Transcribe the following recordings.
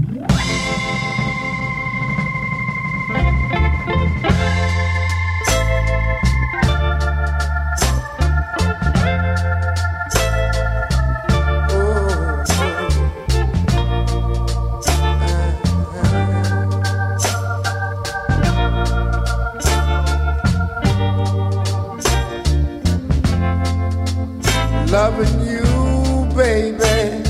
Loving you, baby,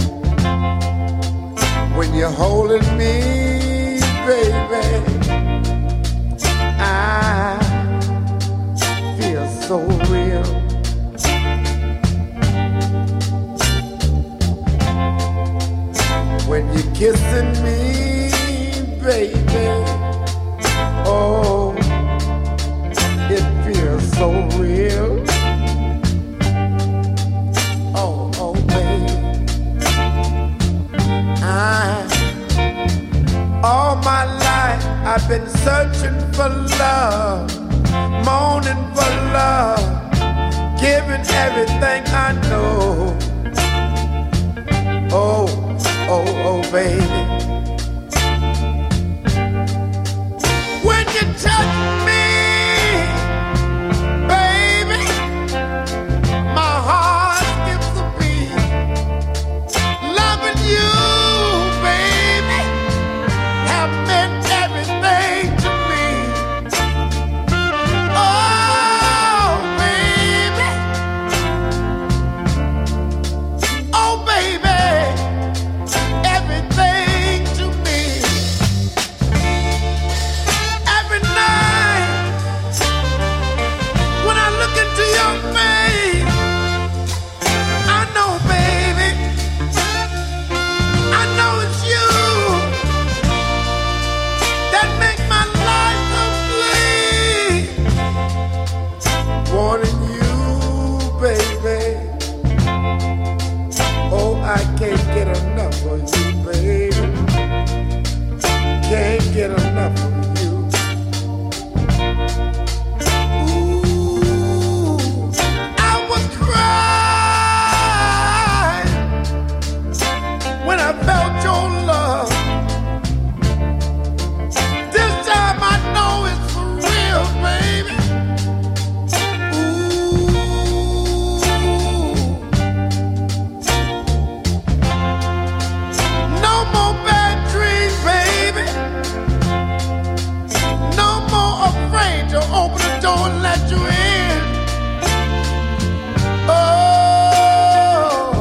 when you're holding me, baby, I feel so real. When you're kissing me, baby, oh, it feels so real. All my life I've been searching for love, moaning for love, giving everything I know. Oh, oh, oh, baby. When you touch me, baby, my heart skips a beat. Loving you, get enough of you. Ooh, I was crying when I felt your love. This time I know it's for real, baby. Ooh, no more bad dreams, baby. To open the door and let you in. Oh,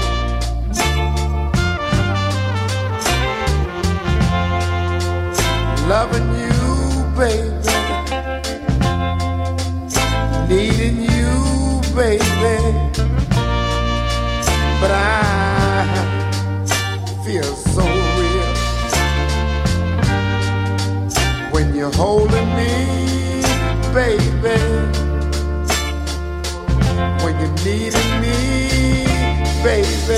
loving you, baby, needing you, baby, but I feel so real when you're holding me, baby, when you needed me, baby.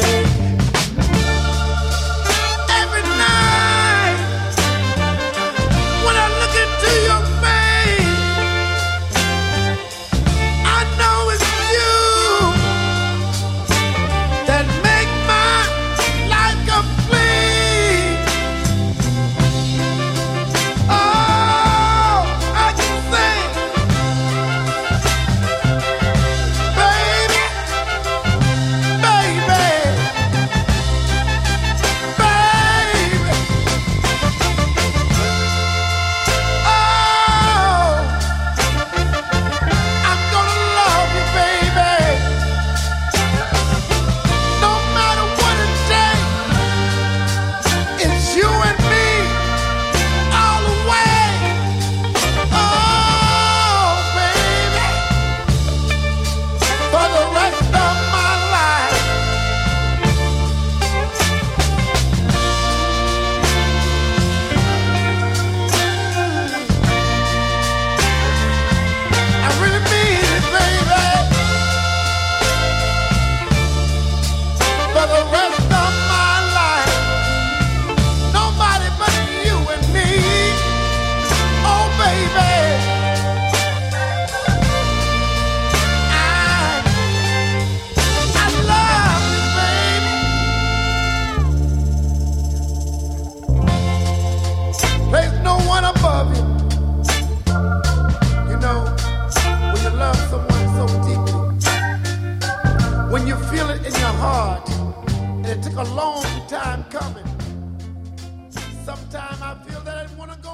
Every night when I look into your face, I know it's you that make my life complete. Oh, I can say, baby, baby, love him. You know, when you love someone so deeply, when you feel it in your heart, and it took a long time coming, sometimes I feel that I want to go.